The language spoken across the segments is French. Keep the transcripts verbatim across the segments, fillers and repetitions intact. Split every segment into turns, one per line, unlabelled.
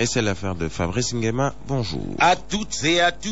Et c'est l'affaire de Fabrice Nguema. Bonjour.
À toutes et à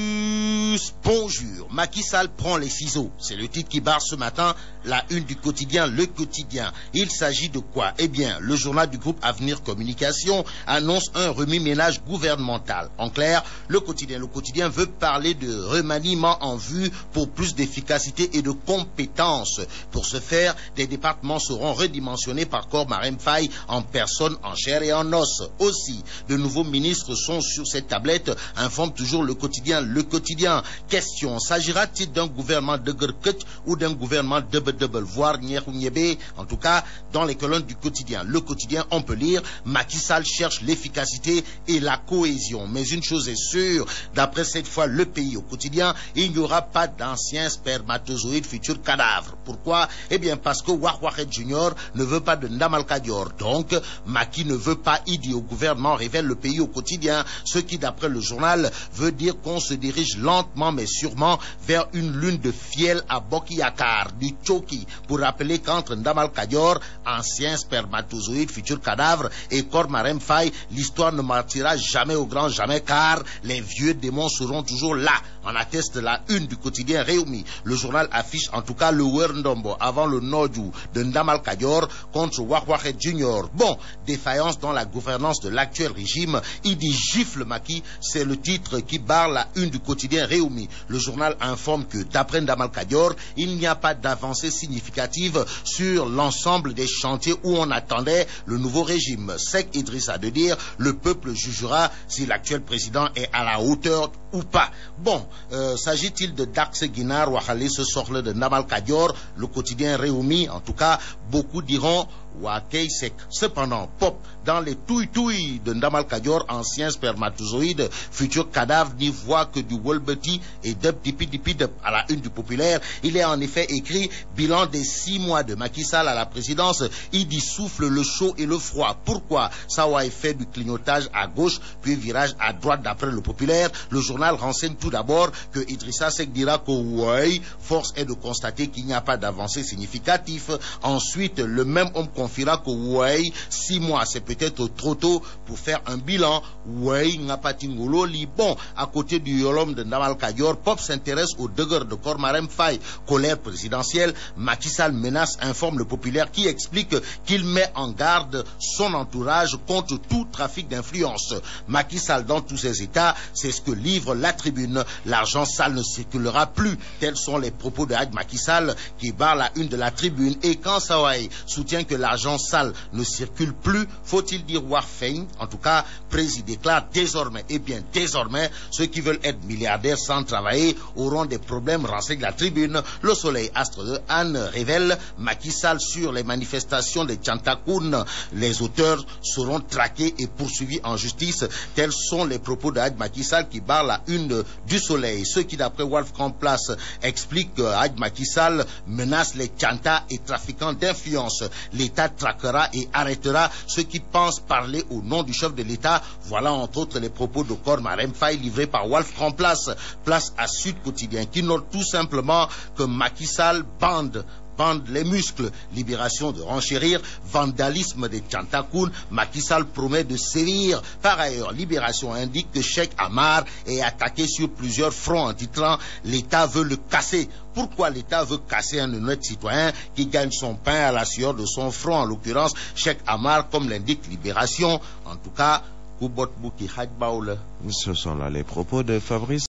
tous, bonjour. Macky Sall prend les ciseaux. C'est le titre qui barre ce matin la une du quotidien Le Quotidien. Il s'agit de quoi? Eh bien, le journal du groupe Avenir Communication annonce un remue-ménage gouvernemental. En clair, le quotidien, le quotidien veut parler de remaniement en vue pour plus d'efficacité et de compétences. Pour ce faire, des départements seront redimensionnés par corps Marème Faye en personne, en chair et en os. Aussi, de nouveaux ministres sont sur cette tablette, informe toujours le quotidien. Le quotidien, question, s'agira-t-il d'un gouvernement de Gerkut ou d'un gouvernement de Bedebel, voire Nyeruniebe? En tout cas, dans les colonnes du quotidien. Le quotidien, on peut lire, Macky Sall cherche l'efficacité et la cohésion. Mais une chose est sûre, d'après cette fois le pays au quotidien, il n'y aura pas d'anciens spermatozoïdes futurs cadavres. Pourquoi? Eh bien parce que Wahwahed Junior ne veut pas de Ndamalka Dior. Donc, Macky ne veut pas Idi au gouvernement, révèle le pays au quotidien, ce qui d'après le journal veut dire qu'on se dirige lentement mais sûrement vers une lune de fiel à Bokiyakar, du Choki, pour rappeler qu'entre Ndamalka Dior, ancien spermatozoïde, futur cadavre, et corps Marème Faye, l'histoire ne mentira jamais au grand jamais, car les vieux démons seront toujours là. En atteste la une du quotidien Réumi. Le journal affiche en tout cas le Werdombo avant le Nodou de Ndamalka Dior contre Wahwahed Junior. Bon, défaillance dans la gouvernance de l'actuel régime, il dit gifle Macky, c'est le titre qui barre la une du quotidien Réumi. Le journal informe que d'après Ndamalka Dior, il n'y a pas d'avancée significative sur l'ensemble des chantiers où on attendait le nouveau régime. Sec Idrissa de dire, le peuple jugera si l'actuel président est à la hauteur ou pas. Bon, euh, s'agit-il de Dax Guinar ou Akhalé ce sorle de Ndamalka Dior? Le quotidien Réumi, en tout cas, beaucoup diront Wakei Sek. Cependant, pop, dans les touilles-touilles de Ndamalka Dior, ancien spermatozoïde, futur cadavre, n'y voit que du Wolbeti et Dep Dipi Dipi Dep. À la une du populaire, il est en effet écrit bilan des six mois de Macky Sall à la présidence. Il dit souffle le chaud et le froid. Pourquoi? Sawaï fait du clignotage à gauche, puis virage à droite d'après le populaire. Le journal renseigne tout d'abord que Idrissa Seck dira que oui, force est de constater qu'il n'y a pas d'avancée significative. Ensuite, le même homme confiera que oui, six mois, c'est peut-être trop tôt pour faire un bilan. Oui, n'a pas tingololi. Bon, à côté du yolom de Ndamalka Dior, Pop s'intéresse au degré de corps Marème Faye. Colère présidentielle, Macky Sall menace, informe le populaire qui explique qu'il met en garde son entourage contre tout trafic d'influence. Macky Sall dans tous ses états, c'est ce que livre la tribune. L'argent sale ne circulera plus. Tels sont les propos de Hadj Macky Sall qui barre la une de la tribune. Et quand Sawaï soutient que l'argent sale ne circule plus, faut-il dire Warfein? En tout cas, Président déclare désormais, et bien désormais, ceux qui veulent être milliardaires sans travailler auront des problèmes, renseigne la tribune. Le soleil astre de Anne révèle Macky Sall sur les manifestations de Tchantakoun. Les auteurs seront traqués et poursuivis en justice. Tels sont les propos de Hadj Macky Sall qui barre la une du soleil. Ceux qui, d'après Wolfgang Place, expliquent que Hadj Macky Sall menace les Tchanta et trafiquants d'influence. L'État traquera et arrêtera ceux qui pensent parler au nom du chef de l'État. Voilà entre autres les propos de corps Marème Faye livrés par Wolfgang Place. Place à Sud Quotidien qui note tout simplement que Macky Sall bande bande les muscles, libération de renchérir, vandalisme des Tchantakoun, Macky Sall promet de sévir. Par ailleurs, Libération indique que Cheikh Amar est attaqué sur plusieurs fronts en titrant l'État veut le casser. Pourquoi l'État veut casser un honnête citoyen qui gagne son pain à la sueur de son front, en l'occurrence Cheikh Amar, comme l'indique Libération? En tout cas,
Ce sont là les propos de Fabrice